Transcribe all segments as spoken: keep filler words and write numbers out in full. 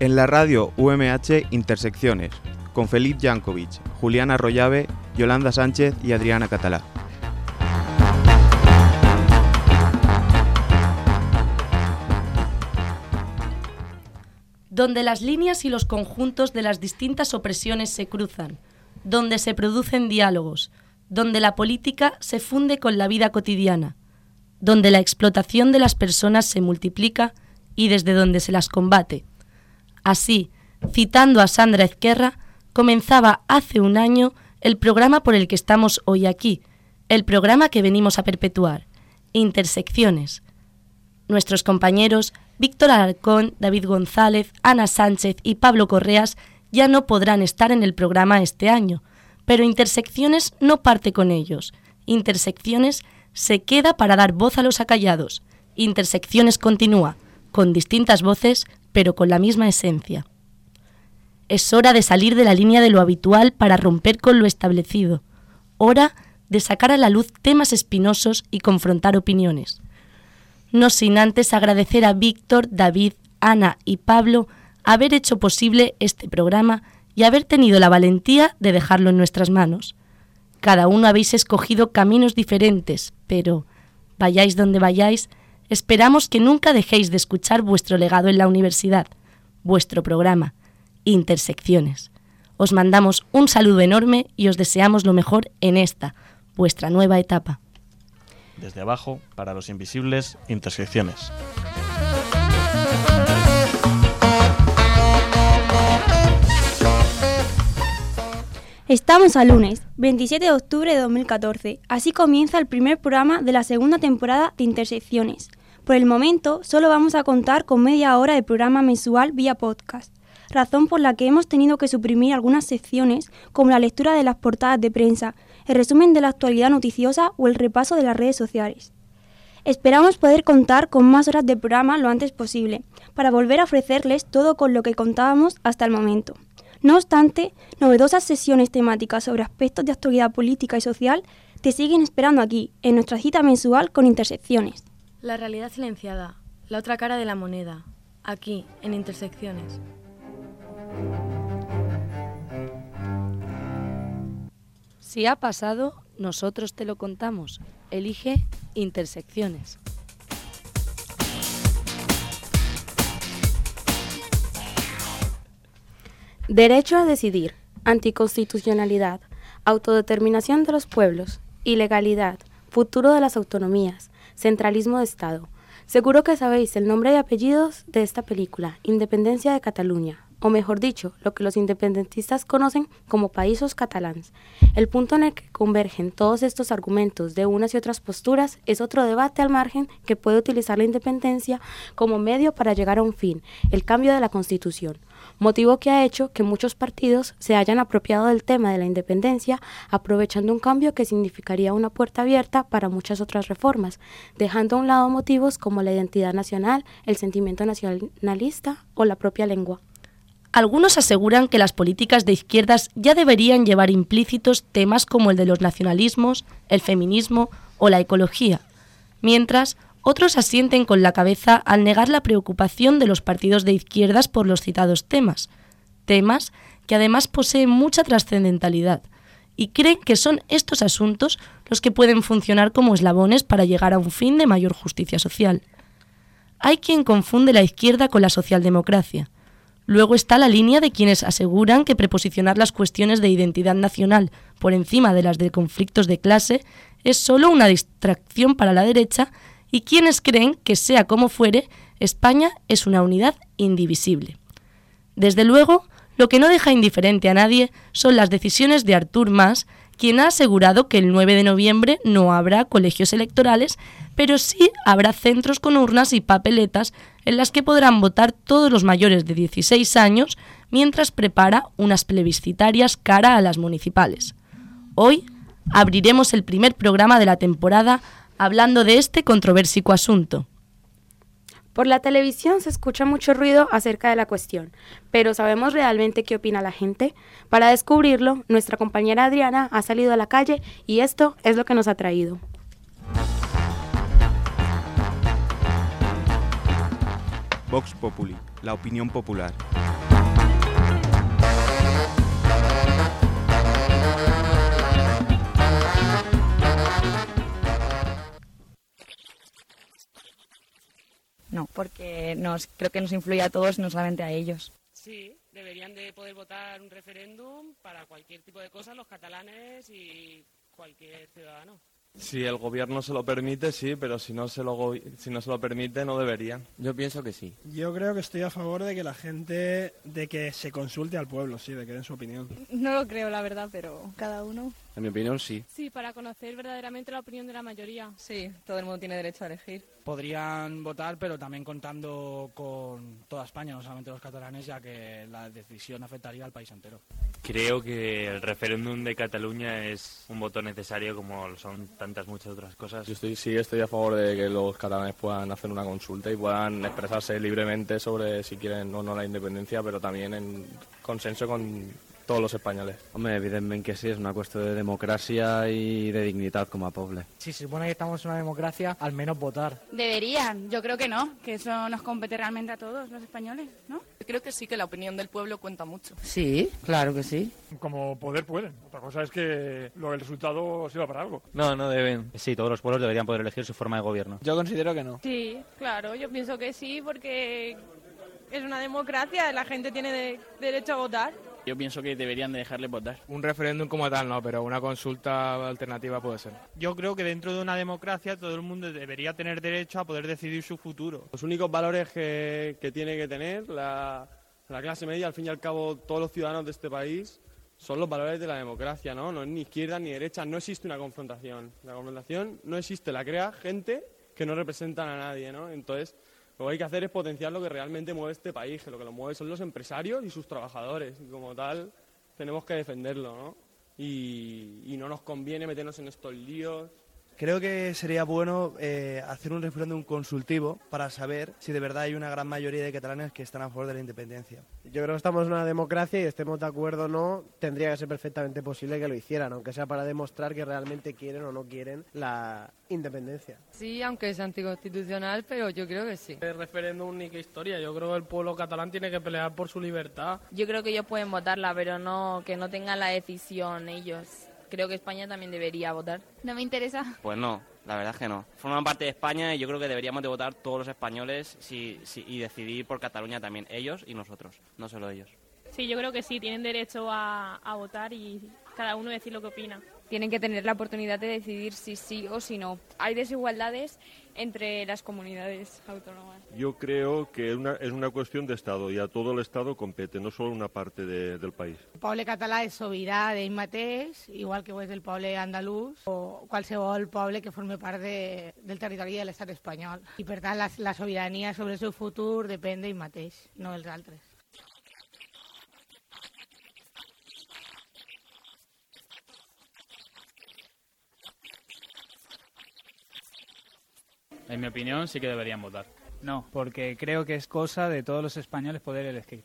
En la radio U M H Intersecciones, con Felip Jankovic, Juliana Rollave, Yolanda Sánchez y Adriana Catalá. Donde las líneas y los conjuntos de las distintas opresiones se cruzan, donde se producen diálogos, donde la política se funde con la vida cotidiana, donde la explotación de las personas se multiplica y desde donde se las combate. Así, citando a Sandra Ezquerra, comenzaba hace un año el programa por el que estamos hoy aquí, el programa que venimos a perpetuar, Intersecciones. Nuestros compañeros Víctor Alarcón, David González, Ana Sánchez y Pablo Correas ya no podrán estar en el programa este año, pero Intersecciones no parte con ellos. Intersecciones se queda para dar voz a los acallados. Intersecciones continúa, con distintas voces, pero con la misma esencia. Es hora de salir de la línea de lo habitual para romper con lo establecido. Hora de sacar a la luz temas espinosos y confrontar opiniones. No sin antes agradecer a Víctor, David, Ana y Pablo haber hecho posible este programa y haber tenido la valentía de dejarlo en nuestras manos. Cada uno habéis escogido caminos diferentes, pero, vayáis donde vayáis, esperamos que nunca dejéis de escuchar vuestro legado en la universidad, vuestro programa, Intersecciones. Os mandamos un saludo enorme y os deseamos lo mejor en esta, vuestra nueva etapa. Desde abajo, para los invisibles, Intersecciones. Estamos a lunes, veintisiete de octubre de dos mil catorce. Así comienza el primer programa de la segunda temporada de Intersecciones. Por el momento, solo vamos a contar con media hora de programa mensual vía podcast, razón por la que hemos tenido que suprimir algunas secciones como la lectura de las portadas de prensa, el resumen de la actualidad noticiosa o el repaso de las redes sociales. Esperamos poder contar con más horas de programa lo antes posible, para volver a ofrecerles todo con lo que contábamos hasta el momento. No obstante, novedosas sesiones temáticas sobre aspectos de actualidad política y social te siguen esperando aquí, en nuestra cita mensual con Intersecciones. La realidad silenciada, la otra cara de la moneda, aquí, en Intersecciones. Si ha pasado, nosotros te lo contamos. Elige Intersecciones. Derecho a decidir, anticonstitucionalidad, autodeterminación de los pueblos, ilegalidad, futuro de las autonomías, centralismo de Estado. Seguro que sabéis el nombre y apellidos de esta película, Independencia de Cataluña, o mejor dicho, lo que los independentistas conocen como Països Catalans. El punto en el que convergen todos estos argumentos de unas y otras posturas es otro debate al margen que puede utilizar la independencia como medio para llegar a un fin, el cambio de la Constitución, motivo que ha hecho que muchos partidos se hayan apropiado del tema de la independencia, aprovechando un cambio que significaría una puerta abierta para muchas otras reformas, dejando a un lado motivos como la identidad nacional, el sentimiento nacionalista o la propia lengua. Algunos aseguran que las políticas de izquierdas ya deberían llevar implícitos temas como el de los nacionalismos, el feminismo o la ecología, mientras otros asienten con la cabeza al negar la preocupación de los partidos de izquierdas por los citados temas, temas que además poseen mucha trascendentalidad, y creen que son estos asuntos los que pueden funcionar como eslabones para llegar a un fin de mayor justicia social. Hay quien confunde la izquierda con la socialdemocracia. Luego está la línea de quienes aseguran que preposicionar las cuestiones de identidad nacional por encima de las de conflictos de clase es solo una distracción para la derecha y quienes creen que, sea como fuere, España es una unidad indivisible. Desde luego, lo que no deja indiferente a nadie son las decisiones de Artur Mas, quien ha asegurado que el nueve de noviembre no habrá colegios electorales, pero sí habrá centros con urnas y papeletas en las que podrán votar todos los mayores de dieciséis años mientras prepara unas plebiscitarias cara a las municipales. Hoy abriremos el primer programa de la temporada hablando de este controversico asunto. Por la televisión se escucha mucho ruido acerca de la cuestión, pero ¿sabemos realmente qué opina la gente? Para descubrirlo, nuestra compañera Adriana ha salido a la calle y esto es lo que nos ha traído. Vox Populi, la opinión popular. porque nos creo que nos influye a todos, no solamente a ellos. Sí, deberían de poder votar un referéndum para cualquier tipo de cosas los catalanes y cualquier ciudadano. Si el gobierno se lo permite, sí, pero si no se lo, go- si no se lo permite, no deberían. Yo pienso que sí. Yo creo que estoy a favor de que la gente, de que se consulte al pueblo, sí, de que den su opinión. No lo creo, la verdad, pero cada uno. En mi opinión, sí. Sí, para conocer verdaderamente la opinión de la mayoría. Sí, todo el mundo tiene derecho a elegir. Podrían votar, pero también contando con toda España, no solamente los catalanes, ya que la decisión afectaría al país entero. Creo que el referéndum de Cataluña es un voto necesario como lo son tantas muchas otras cosas. Yo estoy, sí estoy a favor de que los catalanes puedan hacer una consulta y puedan expresarse libremente sobre si quieren o no la independencia, pero también en consenso con todos los españoles. Hombre, evidentemente que sí, es una cuestión de democracia y de dignidad como a poble. Si se supone que estamos en una democracia, al menos votar. Deberían, yo creo que no, que eso nos compete realmente a todos los españoles, ¿no? Creo que sí, que la opinión del pueblo cuenta mucho. Sí, claro que sí. Como poder pueden. Otra cosa es que lo, el resultado sirva para algo. No, no deben. Sí, todos los pueblos deberían poder elegir su forma de gobierno. Yo considero que no. Sí, claro, yo pienso que sí, porque es una democracia, la gente tiene de- derecho a votar. Yo pienso que deberían de dejarles votar. Un referéndum como tal no, pero una consulta alternativa puede ser. Yo creo que dentro de una democracia todo el mundo debería tener derecho a poder decidir su futuro. Los únicos valores que, que tiene que tener la, la clase media, al fin y al cabo todos los ciudadanos de este país, son los valores de la democracia, ¿no? No es ni izquierda ni derecha, no existe una confrontación. La confrontación no existe, la crea gente que no representan a nadie, ¿no? Entonces, lo que hay que hacer es potenciar lo que realmente mueve este país, que lo que lo mueve son los empresarios y sus trabajadores, y como tal tenemos que defenderlo, ¿no? Y, y no nos conviene meternos en estos líos. Creo que sería bueno eh, hacer un referéndum consultivo para saber si de verdad hay una gran mayoría de catalanes que están a favor de la independencia. Yo creo que estamos en una democracia y estemos de acuerdo o no, tendría que ser perfectamente posible que lo hicieran, aunque sea para demostrar que realmente quieren o no quieren la independencia. Sí, aunque es anticonstitucional, pero yo creo que sí. El referéndum ni qué historia, yo creo que el pueblo catalán tiene que pelear por su libertad. Yo creo que ellos pueden votarla, pero no que no tengan la decisión ellos. Creo que España también debería votar. No me interesa. Pues no, la verdad es que no. Forman parte de España y yo creo que deberíamos de votar todos los españoles si, si, y decidir por Cataluña también, ellos y nosotros, no solo ellos. Sí, yo creo que sí, tienen derecho a, a votar y cada uno decir lo que opina. Tienen que tener la oportunidad de decidir si sí o si no. Hay desigualdades entre las comunidades autónomas. Yo creo que es una, es una cuestión de Estado y a todo el Estado compete, no solo una parte de, del país. El poble català és sobirà d'ell mateix, igual que ho és el poble andalús o qualsevol poble que formi part de, del territori de l'estat espanyol. I per tant la, la sobirania sobre el seu futur depèn d'ell mateix, no dels altres. En mi opinión, sí que deberían votar. No, porque creo que es cosa de todos los españoles poder elegir.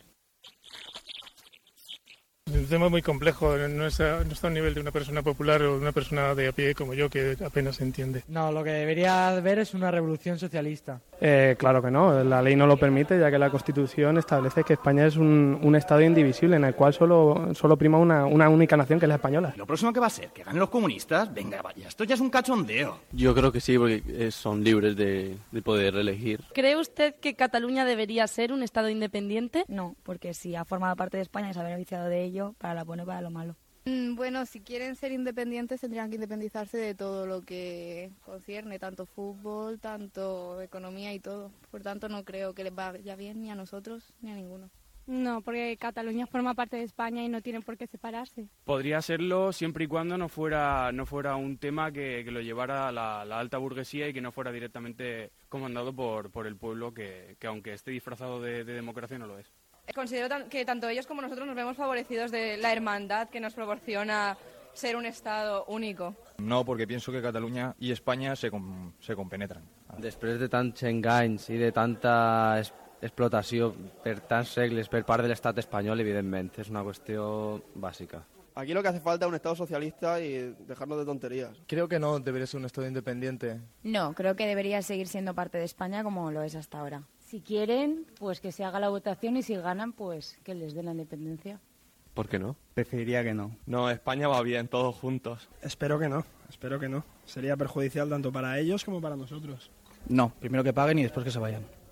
Es un tema muy complejo, no está, no está a un nivel de una persona popular o de una persona de a pie como yo que apenas entiende. No, lo que debería haber es una revolución socialista. Eh, claro que no, la ley no lo permite, ya que la Constitución establece que España es un, un Estado indivisible en el cual solo, solo prima una, una única nación, que es la española. ¿Lo próximo que va a ser? ¿Que ganen los comunistas? Venga, vaya, esto ya es un cachondeo. Yo creo que sí, porque eh, son libres de, de poder elegir. ¿Cree usted que Cataluña debería ser un Estado independiente? No, porque si ha formado parte de España y se ha beneficiado de ello, para lo bueno y para lo malo. Mm, bueno, si quieren ser independientes tendrían que independizarse de todo lo que concierne, tanto fútbol, tanto economía y todo. Por tanto, no creo que les vaya bien ni a nosotros ni a ninguno. No, porque Cataluña forma parte de España y no tienen por qué separarse. Podría serlo siempre y cuando no fuera no fuera un tema que, que lo llevara la, la alta burguesía y que no fuera directamente comandado por, por el pueblo, que, que aunque esté disfrazado de, de democracia no lo es. Considero tan- que tanto ellos como nosotros nos vemos favorecidos de la hermandad que nos proporciona ser un Estado único. No, porque pienso que Cataluña y España se, com se compenetran. Després de tants enganys i de tanta es explotació per tants segles per part de l'estat espanyol, evidentment, és una qüestió bàsica. Aquí lo que hace falta es un Estado socialista y dejarnos de tonterías. Creo que no debería ser un Estado independiente. No, creo que debería seguir siendo parte de España como lo es hasta ahora. Si quieren, pues que se haga la votación y si ganan, pues que les den la independencia. ¿Por qué no? Preferiría que no. No, España va bien, todos juntos. Espero que no, espero que no. Sería perjudicial tanto para ellos como para nosotros. No, primero que paguen y después que se vayan.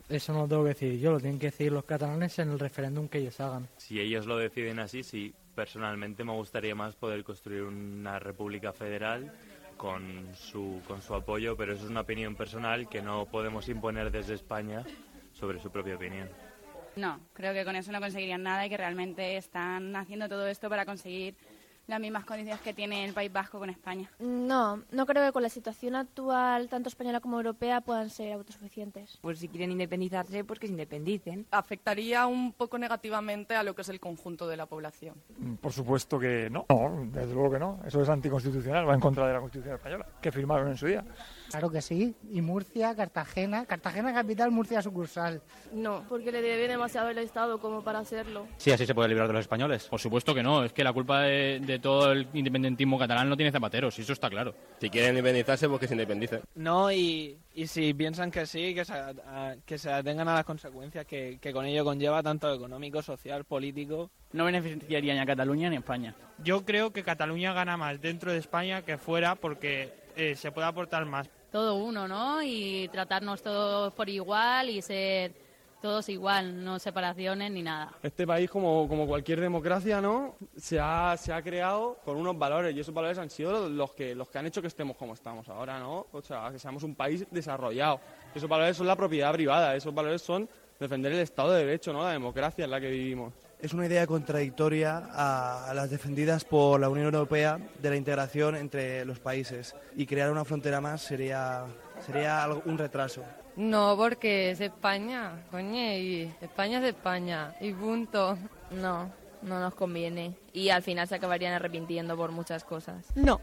Eso no lo tengo que decir yo, lo tienen que decidir los catalanes en el referéndum que ellos hagan. Si ellos lo deciden así, sí. Personalmente me gustaría más poder construir una república federal con su, con su apoyo, pero eso es una opinión personal que no podemos imponer desde España sobre su propia opinión. No, creo que con eso no conseguirían nada y que realmente están haciendo todo esto para conseguir las mismas condiciones que tiene el País Vasco con España. No, no creo que con la situación actual, tanto española como europea, puedan ser autosuficientes. Pues si quieren independizarse, pues que se independicen. Afectaría un poco negativamente a lo que es el conjunto de la población. Por supuesto que no. No, desde luego que no. Eso es anticonstitucional, va en contra de la Constitución española, que firmaron en su día. Claro que sí. Y Murcia, Cartagena, Cartagena capital, Murcia sucursal. No, porque le debe demasiado el Estado como para hacerlo. Sí, así se puede librar de los españoles. Por supuesto que no, es que la culpa de, de todo el independentismo catalán no tiene Zapatero, si eso está claro. Si quieren independizarse, pues que se independicen. No, y, y si piensan que sí, que se, a, que se atengan a las consecuencias que, que con ello conlleva, tanto económico, social, político. No beneficiaría ni a Cataluña ni a España. Yo creo que Cataluña gana más dentro de España que fuera porque eh, se puede aportar más. Todo uno, ¿no? Y tratarnos todos por igual y ser todos igual, no separaciones ni nada. Este país, como, como cualquier democracia, ¿no? Se ha, se ha creado con unos valores y esos valores han sido los que, los que han hecho que estemos como estamos ahora, ¿no? O sea, que seamos un país desarrollado. Esos valores son la propiedad privada, esos valores son defender el Estado de Derecho, ¿no? La democracia en la que vivimos. Es una idea contradictoria a, a las defendidas por la Unión Europea de la integración entre los países, y crear una frontera más sería, sería algo, un retraso. No, porque es España, coño, y España es España, y punto. No, no nos conviene, y al final se acabarían arrepintiendo por muchas cosas. No,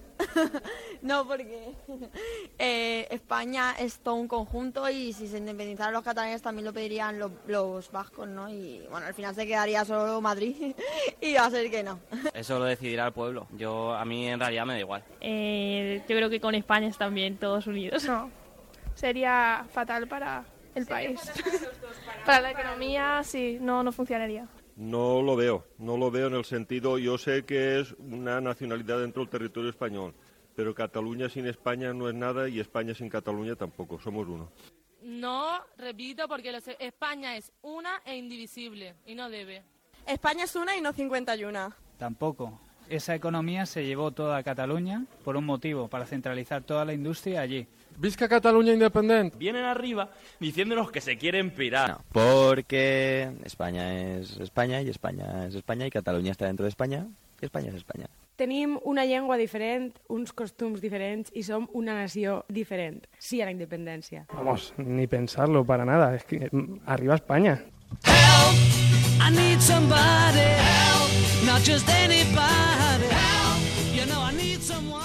no, porque eh, España es todo un conjunto y si se independizaran los catalanes también lo pedirían los, los vascos, ¿no? Y bueno, al final se quedaría solo Madrid y va a ser que no. Eso lo decidirá el pueblo. Yo, a mí en realidad me da igual. Eh, yo creo que con España están bien todos unidos. No, sería fatal para el país. Para la economía, sí, no, no funcionaría. No lo veo, no lo veo en el sentido, yo sé que es una nacionalidad dentro del territorio español, pero Cataluña sin España no es nada y España sin Cataluña tampoco, somos uno. No, repito, porque los, España es una e indivisible y no debe. España es una y no cincuenta y una. Tampoco. Esa economía se llevó toda a Cataluña por un motivo, para centralizar toda la industria allí. ¿Visca Cataluña independiente? Vienen arriba diciéndonos que se quieren pirar. No, porque España es España y España es España y Cataluña está dentro de España y España és Espanya. Tenim una llengua diferent, uns costums diferents i som una nació diferent. Sí a la independència. Vamos, ni pensarlo para nada, es que arriba España. Help, I need somebody, help, not just anybody, help, you know I need someone.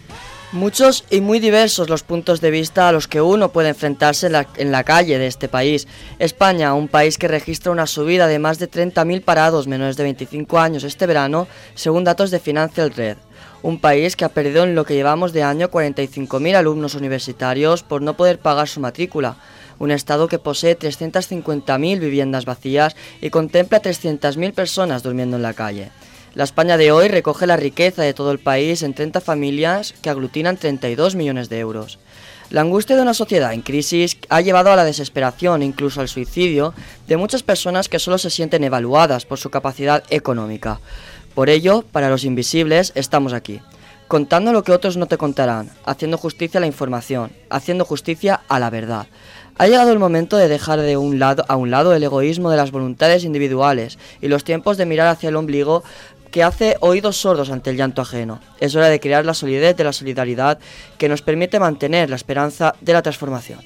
Muchos y muy diversos los puntos de vista a los que uno puede enfrentarse en la, en la calle de este país. España, un país que registra una subida de más de treinta mil parados menores de veinticinco años este verano, según datos de Financial Red. Un país que ha perdido en lo que llevamos de año cuarenta y cinco mil alumnos universitarios por no poder pagar su matrícula. Un estado que posee trescientas cincuenta mil viviendas vacías y contempla trescientas mil personas durmiendo en la calle. La España de hoy recoge la riqueza de todo el país en treinta familias que aglutinan treinta y dos millones de euros. La angustia de una sociedad en crisis ha llevado a la desesperación, incluso al suicidio, de muchas personas que solo se sienten evaluadas por su capacidad económica. Por ello, para los invisibles, estamos aquí, contando lo que otros no te contarán, haciendo justicia a la información, haciendo justicia a la verdad. Ha llegado el momento de dejar de un lado, a un lado el egoísmo de las voluntades individuales y los tiempos de mirar hacia el ombligo que hace oídos sordos ante el llanto ajeno. Es hora de crear la solidez de la solidaridad que nos permite mantener la esperanza de la transformación.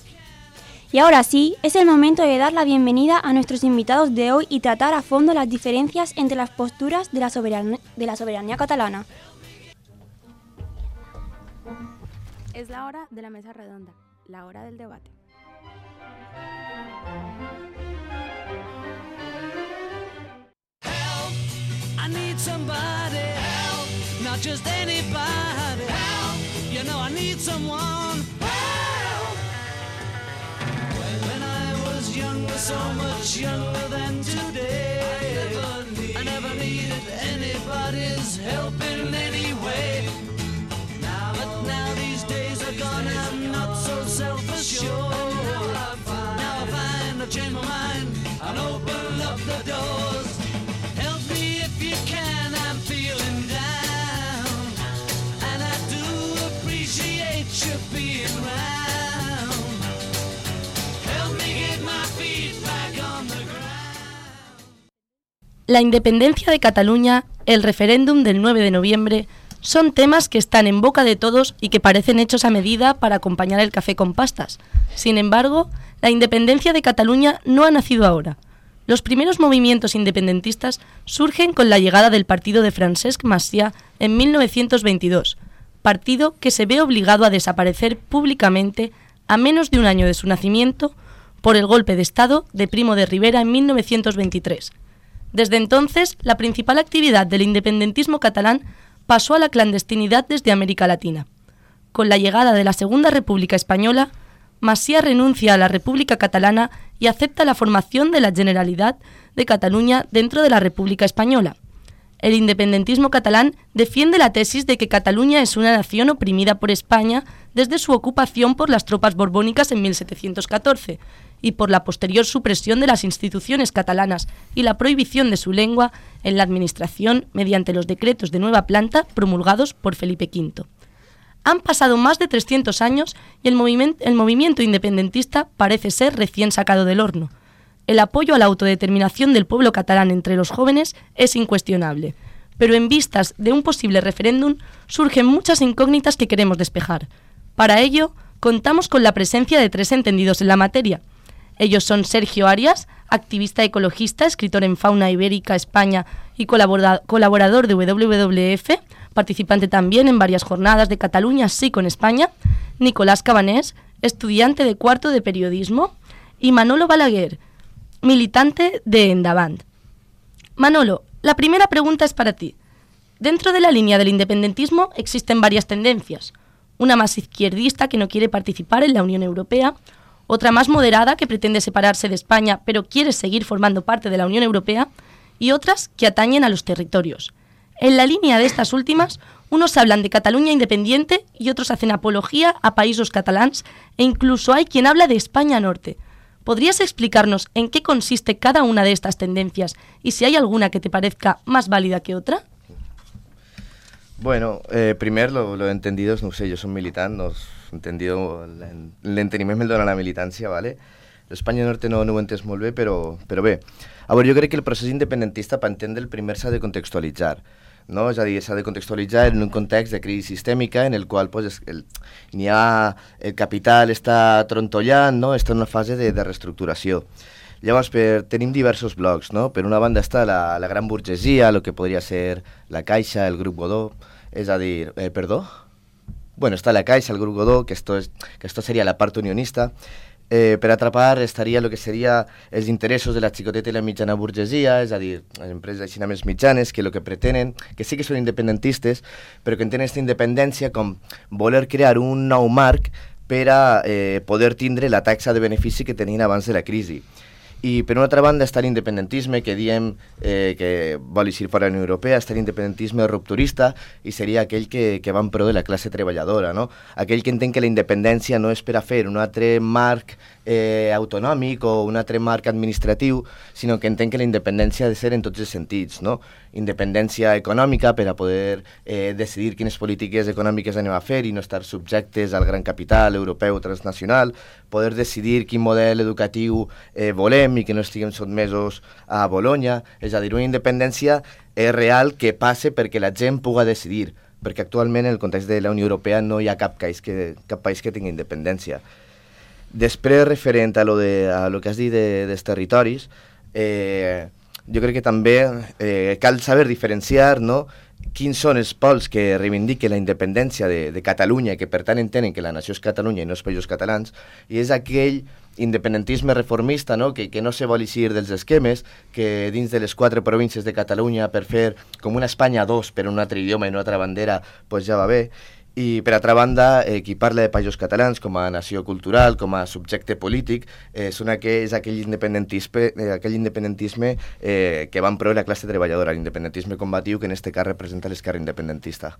Y ahora sí, es el momento de dar la bienvenida a nuestros invitados de hoy y tratar a fondo las diferencias entre las posturas de la soberanía, de la soberanía catalana. Es la hora de la mesa redonda, la hora del debate. I need somebody, help, not just anybody, help, you know I need someone, help. When I was younger, so much younger than today, I never, need, I never needed anybody's help in any way. Now, but now these days are gone, I'm not so self-assured. Now I find La independencia de Cataluña, el referéndum del nueve de noviembre, son temas que están en boca de todos y que parecen hechos a medida para acompañar el café con pastas. Sin embargo, la independencia de Cataluña no ha nacido ahora. Los primeros movimientos independentistas surgen con la llegada del partido de Francesc Macià en mil novecientos veintidós, partido que se ve obligado a desaparecer públicamente a menos de un año de su nacimiento por el golpe de Estado de Primo de Rivera en mil novecientos veintitrés. Desde entonces, la principal actividad del independentismo catalán pasó a la clandestinidad desde América Latina. Con la llegada de la Segunda República Española, Macià renuncia a la República Catalana y acepta la formación de la Generalitat de Cataluña dentro de la República Española. El independentismo catalán defiende la tesis de que Cataluña es una nación oprimida por España desde su ocupación por las tropas borbónicas en mil setecientos catorce y por la posterior supresión de las instituciones catalanas y la prohibición de su lengua en la administración mediante los decretos de nueva planta promulgados por Felipe quinto. Han pasado más de trescientos años y el, moviment- el movimiento independentista parece ser recién sacado del horno. El apoyo a la autodeterminación del pueblo catalán entre los jóvenes es incuestionable, pero en vistas de un posible referéndum surgen muchas incógnitas que queremos despejar. Para ello, contamos con la presencia de tres entendidos en la materia. Ellos son Sergio Arias, activista ecologista, escritor en Fauna Ibérica España y colabora- colaborador de W W F, participante también en varias jornadas de Cataluña sí con España, Nicolás Cabanés, estudiante de cuarto de periodismo, y Manolo Balaguer, militante de Endavant. Manolo, la primera pregunta es para ti. Dentro de la línea del independentismo existen varias tendencias. Una más izquierdista que no quiere participar en la Unión Europea, otra más moderada que pretende separarse de España pero quiere seguir formando parte de la Unión Europea, y otras que atañen a los territorios. En la línea de estas últimas, unos hablan de Cataluña independiente y otros hacen apología a països catalans e incluso hay quien habla de España Norte. ¿Podrías explicarnos en qué consiste cada una de estas tendencias y si hay alguna que te parezca más válida que otra? Bueno, eh, primer, lo, lo entendidos, no sé, jo som militant, no he entendido, l'enteniment me'l dona la militància, ¿vale? L'Espanya Norte no, no ho he entès molt bé, però, però bé. A veure, jo crec que el procés independentista, per entendre el primer, s'ha de contextualitzar, no? És a dir, s'ha de contextualitzar en un context de crisi sistèmica en el qual pues, el, n'hi ha, el capital està trontollant, no? Està en una fase de, de reestructuració. Llavors, per, tenim diversos blocs, no? Per una banda està la, la gran burgesia, el que podria ser la Caixa, el grup Godó, és a dir, eh, perdó? Bueno, està la Caixa, el grup Godó, que esto, es, que esto seria la part unionista. Eh, per altra part, estaria el que seria els interessos de la xicoteta i la mitjana burgesia, és a dir, les empreses així més mitjanes, que el que pretenen, que sí que són independentistes, però que entenen aquesta independència com voler crear un nou marc per a eh, poder tindre la taxa de benefici que tenien abans de la crisi. I per una altra banda està l'independentisme que diem eh, que vol eixir fora de la Unió Europea, està l'independentisme rupturista i seria aquell que, que va en pro de la classe treballadora, no? Aquell que entén que la independència no és per a fer un altre marc eh, autonòmic o un altre marc administratiu, sinó que entén que la independència ha de ser en tots els sentits, no? Independència econòmica per a poder eh, decidir quines polítiques econòmiques anem a fer i no estar subjectes al gran capital europeu transnacional, poder decidir quin model educatiu eh, volem i que no estiguem sotmesos a Bologna, és a dir, una independència eh, real que passe perquè la gent puga decidir, perquè actualment en el context de la Unió Europea no hi ha cap país que, cap país que tingui independència. Després, referent a lo, de, a lo que has dit de, dels territoris, eh, jo crec que també eh, cal saber diferenciar, no?, quins són els pols que reivindiquen la independència de, de Catalunya i que per tant entenen que la nació és Catalunya i no els països catalans, i és aquell independentisme reformista, no?, que, que no se vol eixir dels esquemes, que dins de les quatre províncies de Catalunya per fer com una Espanya dos per un altre idioma i una altra bandera, pues ja va bé. I per altra banda, eh, qui parla de països catalans com a nació cultural, com a subjecte polític, eh, són aquell, és aquell independentisme, eh, aquell independentisme eh, que va en pro de la classe treballadora, l'independentisme combatiu que en este cas representa l'esquerra independentista.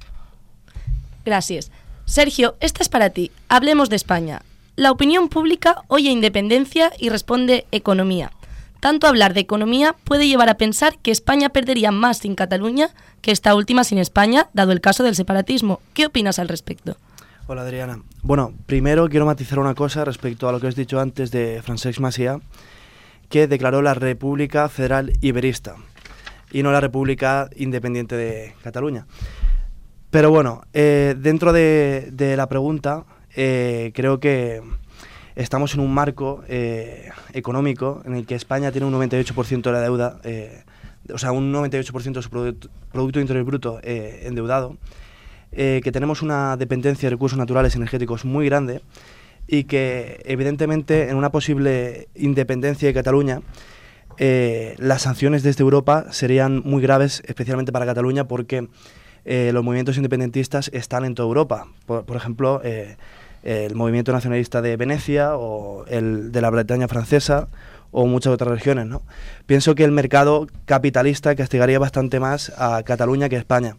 Gracias. Sergio, esta es para ti. Hablemos de España. La opinión pública oye independencia y responde economía. Tanto hablar de economía puede llevar a pensar que España perdería más sin Cataluña que esta última sin España, dado el caso del separatismo. ¿Qué opinas al respecto? Hola, Adriana. Bueno, primero quiero matizar una cosa respecto a lo que has dicho antes de Francesc Macià, que declaró la República Federal Iberista. y no la República Independiente de Cataluña. Pero bueno, eh, dentro de, de la pregunta, eh, creo que estamos en un marco eh, económico en el que España tiene un noventa y ocho por ciento de la deuda, eh, o sea, un noventa y ocho por ciento de su Producto, producto Interior Bruto eh, endeudado, eh, que tenemos una dependencia de recursos naturales energéticos muy grande y que, evidentemente, en una posible independencia de Cataluña, eh, las sanciones desde Europa serían muy graves, especialmente para Cataluña, porque eh, los movimientos independentistas están en toda Europa. Por, por ejemplo, eh, el movimiento nacionalista de Venecia o el de la Bretaña francesa o muchas otras regiones, ¿no? Pienso que el mercado capitalista castigaría bastante más a Cataluña que a España.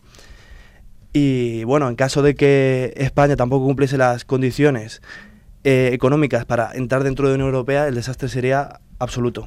Y bueno, en caso de que España tampoco cumpliese las condiciones eh, económicas para entrar dentro de la Unión Europea, el desastre sería absoluto.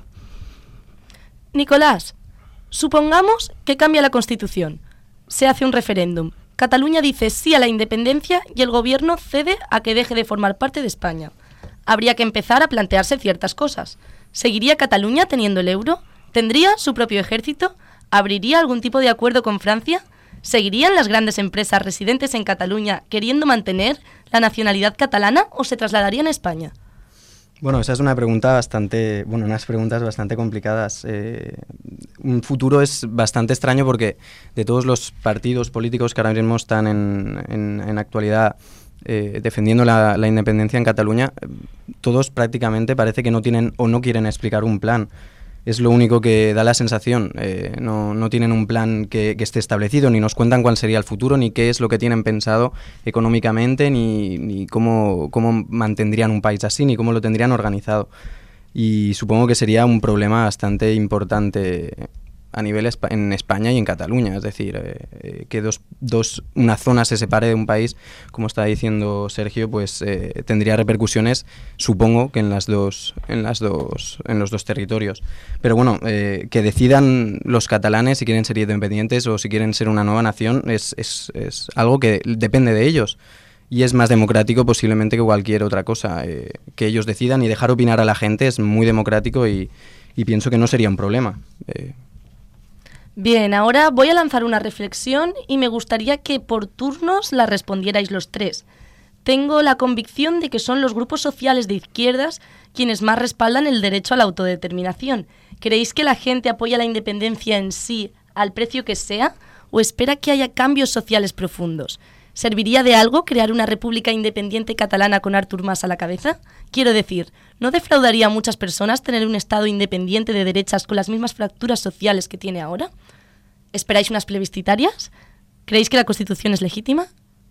Nicolás, supongamos que cambia la Constitución. Se hace un referéndum. Cataluña dice sí a la independencia y el gobierno cede a que deje de formar parte de España. Habría que empezar a plantearse ciertas cosas. ¿Seguiría Cataluña teniendo el euro? ¿Tendría su propio ejército? ¿Abriría algún tipo de acuerdo con Francia? ¿Seguirían las grandes empresas residentes en Cataluña queriendo mantener la nacionalidad catalana o se trasladarían a España? Bueno, esa es una pregunta bastante, bueno, unas preguntas bastante complicadas. Eh, un futuro es bastante extraño porque de todos los partidos políticos que ahora mismo están en, en, en actualidad eh, defendiendo la, la independencia en Cataluña, todos prácticamente parece que no tienen o no quieren explicar un plan. Es lo único que da la sensación. Eh, no, no tienen un plan que, que esté establecido, ni nos cuentan cuál sería el futuro, ni qué es lo que tienen pensado económicamente, ni, ni cómo, cómo mantendrían un país así, ni cómo lo tendrían organizado. Y supongo que sería un problema bastante importante a nivel espa- en España y en Cataluña. Es decir, eh, eh, que dos, dos, una zona se separe de un país, como está diciendo Sergio, pues eh, tendría repercusiones, supongo, que en las dos, en las dos, en los dos territorios. Pero bueno, eh, que decidan los catalanes si quieren ser independientes o si quieren ser una nueva nación es, es, es algo que depende de ellos. Y es más democrático posiblemente que cualquier otra cosa. Eh, que ellos decidan y dejar opinar a la gente es muy democrático y, y pienso que no sería un problema. Eh, Bien, ahora voy a lanzar una reflexión y me gustaría que por turnos la respondierais los tres. Tengo la convicción de que son los grupos sociales de izquierdas quienes más respaldan el derecho a la autodeterminación. ¿Creéis que la gente apoya la independencia en sí al precio que sea o espera que haya cambios sociales profundos? ¿Serviría de algo crear una república independiente catalana con Artur Mas a la cabeza? Quiero decir, ¿no defraudaría a muchas personas tener un Estado independiente de derechas con las mismas fracturas sociales que tiene ahora? ¿Esperáis unas plebiscitarias? ¿Creéis que la Constitución es legítima?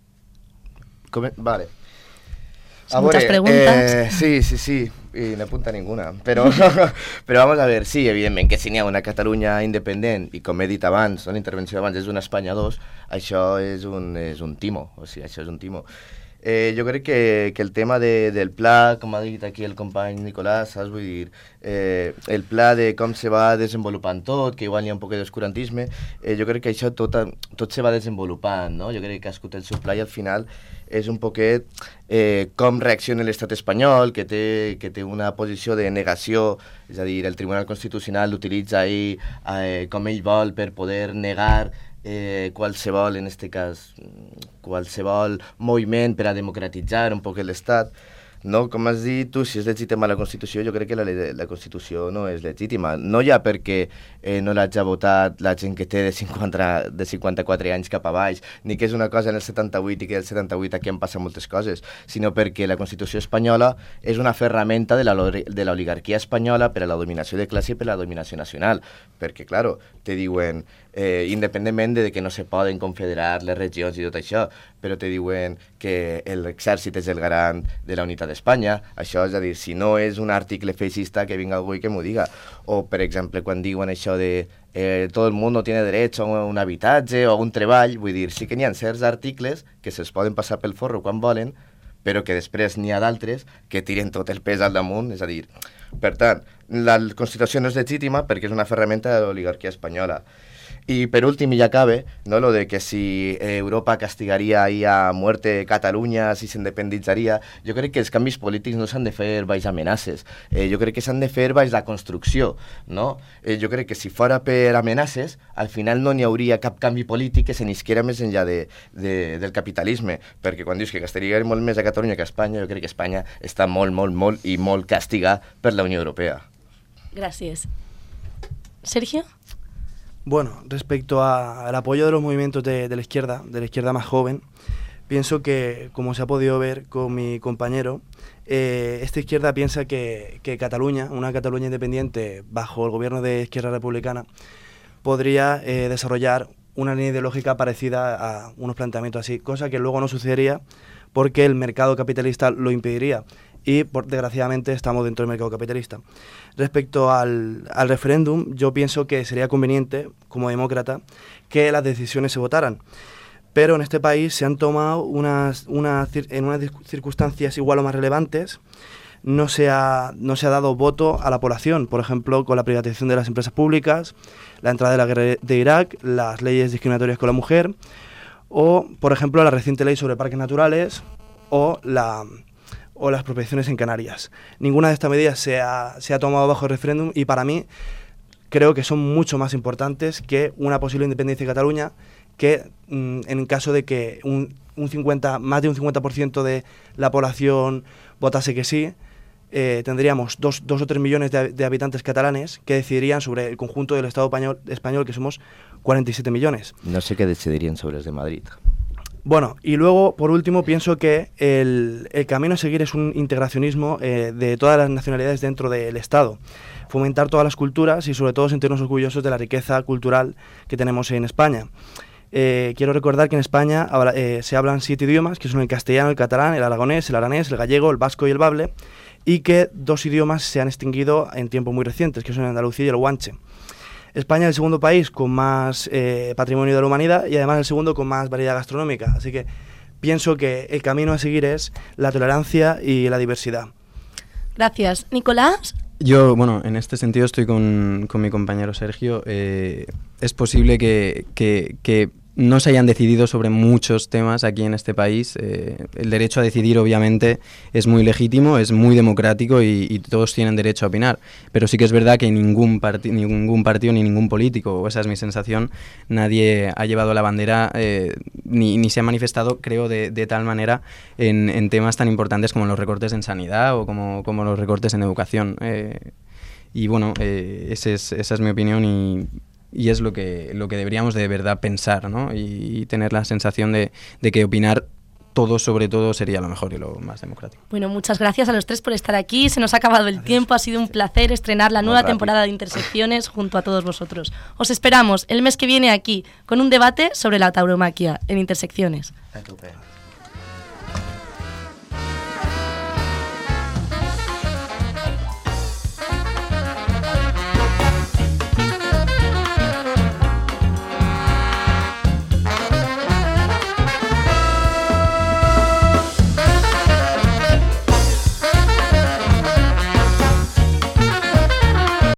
Come- vale. Son muchas preguntas. Eh, sí, sí, sí, y no apunta ninguna. Però, però vamos a ver, sí, evidentment que si n'hi ha una Catalunya independent i com he dit abans, la intervenció d'abans és una Espanya dos, això és un, és un timo, o sigui, això és un timo. Eh, jo crec que, que el tema de, del pla, com ha dit aquí el company Nicolás, saps? Vull dir, eh, el pla de com se va desenvolupant tot, que igual hi ha un poc d'oscurantisme, eh, jo crec que això tot, tot se va desenvolupant, no? Jo crec que cadascú té el seu pla i al final és un poquet eh, com reacciona l'estat espanyol, que té, que té una posició de negació, és a dir, el Tribunal Constitucional l'utilitza ell eh, com ell vol per poder negar eh, qualsevol, en este cas, qualsevol moviment per a democratitzar un poc l'estat. No, com has dit tu, si és legítima la Constitució, jo crec que la, la Constitució no és legítima. No ja perquè eh, no l'hagi votat la gent que té de, cinquanta, de cinquanta-quatre anys cap a baix, ni que és una cosa en el setanta-vuit i que el setanta-vuit aquí han passat moltes coses, sinó perquè la Constitució espanyola és una ferramenta de la, de l'oligarquia espanyola per a la dominació de classe i per a la dominació nacional. Perquè, claro, te diuen, eh, independentment de que no se poden confederar les regions i tot això, però te diuen que l'exèrcit és el garant de la unitat d'Espanya. Això és a dir, si no és un article feixista, que vinga algú i que m'ho diga. O, per exemple, quan diuen això de eh, tot el món no té dret a un habitatge o a un treball, vull dir, sí que n'hi ha certs articles que se'ls poden passar pel forro quan volen, però que després n'hi ha d'altres que tiren tot el pes al damunt, és a dir, per tant, la Constitució no és legítima perquè és una ferramenta de l'oligarquia espanyola. Y per últim, i ja acabe, no, lo de que si Europa castigaria ahí a muerte Catalunya, si s'independitzaria, jo crec que els canvis polítics no s'han de fer baix amenaces, eh, jo crec que s'han de fer baix la construcció, no? Eh, jo crec que si fora per amenaces, al final no n'hi hauria cap canvi polític que se n'isquiera més enllà de, de, del capitalisme, perquè quan dius que castigaria molt més a Catalunya que a Espanya, jo crec que Espanya està molt, molt, molt i molt castigada per la Unió Europea. Gràcies. Sergio? Bueno, respecto a, al apoyo de los movimientos de, de la izquierda, de la izquierda más joven, pienso que, como se ha podido ver con mi compañero, eh, esta izquierda piensa que, que Cataluña, una Cataluña independiente bajo el gobierno de Izquierda Republicana, podría eh, desarrollar una línea ideológica parecida a unos planteamientos así, cosa que luego no sucedería porque el mercado capitalista lo impediría. Y, por, desgraciadamente, estamos dentro del mercado capitalista. Respecto al, al referéndum, yo pienso que sería conveniente, como demócrata, que las decisiones se votaran. Pero en este país se han tomado unas, unas, en unas circunstancias igual o más relevantes, no se, ha, no se ha dado voto a la población, por ejemplo, con la privatización de las empresas públicas, la entrada de la guerra de Irak, las leyes discriminatorias con la mujer, o, por ejemplo, la reciente ley sobre parques naturales, o la... o las expropiaciones en Canarias. Ninguna de estas medidas se ha, se ha tomado bajo el referéndum y para mí creo que son mucho más importantes que una posible independencia de Cataluña, que mm, en caso de que un, un cincuenta, más de un cincuenta por ciento de la población votase que sí, eh, tendríamos dos, dos o tres millones de, de habitantes catalanes que decidirían sobre el conjunto del Estado español, español, que somos cuarenta y siete millones. No sé qué decidirían sobre los de Madrid. Bueno, y luego, por último, pienso que el, el camino a seguir es un integracionismo eh, de todas las nacionalidades dentro del Estado. Fomentar todas las culturas y, sobre todo, sentirnos orgullosos de la riqueza cultural que tenemos en España. Eh, quiero recordar que en España habla, eh, se hablan siete idiomas, que son el castellano, el catalán, el aragonés, el aranés, el gallego, el vasco y el bable, y que dos idiomas se han extinguido en tiempos muy recientes, que son el andalucía y el guanche. España es el segundo país con más eh, patrimonio de la humanidad y además el segundo con más variedad gastronómica. Así que pienso que el camino a seguir es la tolerancia y la diversidad. Gracias. Nicolás. Yo, bueno, en este sentido estoy con, con mi compañero Sergio. Eh, es posible que, que, que no se hayan decidido sobre muchos temas aquí en este país. Eh, el derecho a decidir, obviamente, es muy legítimo, es muy democrático y, y todos tienen derecho a opinar. Pero sí que es verdad que ningún, parti ningún partido ni ningún político, o esa es mi sensación, nadie ha llevado la bandera eh, ni, ni se ha manifestado, creo, de, de tal manera en, en temas tan importantes como los recortes en sanidad o como, como los recortes en educación. Eh, y bueno, eh, ese es, esa es mi opinión y... y es lo que, lo que deberíamos de verdad pensar, ¿no? Y, y tener la sensación de, de que opinar todo sobre todo sería lo mejor y lo más democrático. Bueno, muchas gracias a los tres por estar aquí. Se nos ha acabado el tiempo. Ha sido un placer estrenar la nueva temporada de Intersecciones junto a todos vosotros. Os esperamos el mes que viene aquí con un debate sobre la tauromaquia en Intersecciones.